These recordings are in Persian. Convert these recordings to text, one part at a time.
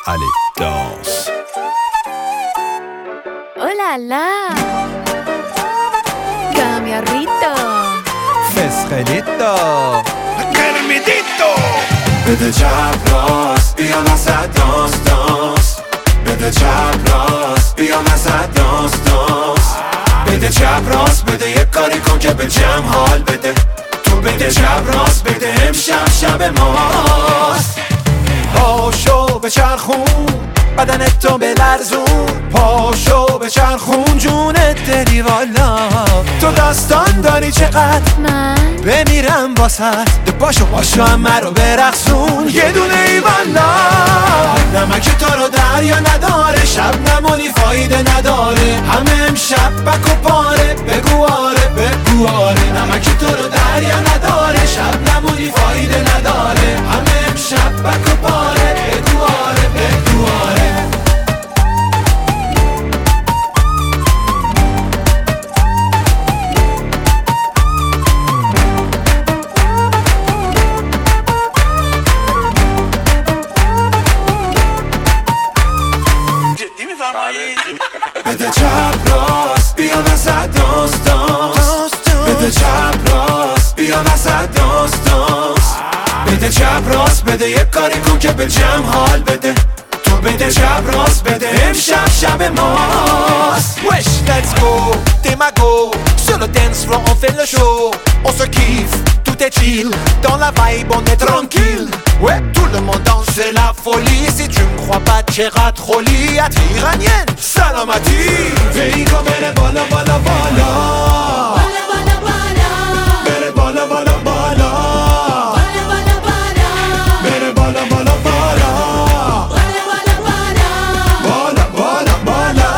Allez, danse. Oh là là! Cambiarrito! Fesrelito. Kermidito. بده چپ راست بیا وسط دانس دانس. بده چپ راست بیا وسط دانس دانس. بده چپ راست بده یک کاری کن که به جمع حال بده. تو بده چپ راست بده امشب شب ماست. پاشو بچرخون بدنت تو بلرزون. پاشو بچرخون جونت داری والا. تو داستان داری چقدر من بمیرم واسط. پاشو همه رو برقصون یه دونه ای والا. نمک تو رو دریا نداره شب نمونی فایده نداره. همه امشب بک و پاره بگو آره بگو آره. نمک تو رو دریا نداره شب نمونی فایده نداره. همه امشب بک و پاره بگو آره بگو آره. بده چپ راست بیا وسط دانس دانس. بده چپ راست بیا وسط دانس دانس. بده چپ راست بده یک کاری کن که به جمع حال بده. تو بده چپ راست بده امشب شب ماست. Wesh let's go Démago. Sur le dance floor on fait le show. On se kiffe, tout est chill. Dans la vibe on est tranquille. Ouais tout le monde danse c'est la folie. Si tu me crois pas t'iras trop lit. À iranienne Salamati. Veigo bere bala bala bala. Bala bala bala! Bere bala bala bala. Bala bala bala! Bere bala bala bala. Bala bala bala! Bala bala bala.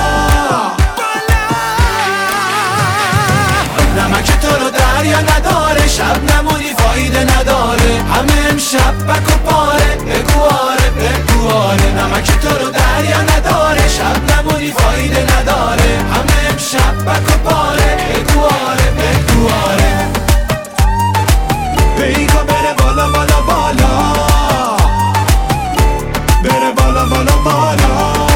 نمک تو رو دریا نداره شب نمونی فایده نداره. همه امشب بک و پاره بگو آره بگو آره. نمک تو رو دریا نداره شب نمونی فایده نداره. همه امشب بک و پاره بگو آره بگو آره. بیگا بره بالا بالا بالا. بره بالا بالا بالا.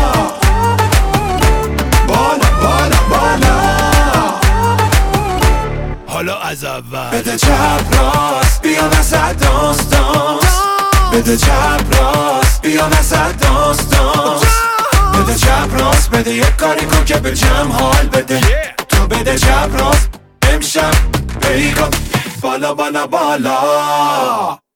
بالا بالا بالا. حالا از اول. بده چپ راست بیا وسط دانس دانس. بده چپ راست بیا وسط دانس دانس. بده چپ راست بده یک کاری کن که به جمع حال بده. تو بده چپ راست امشب بیگا بالا بالا بالا.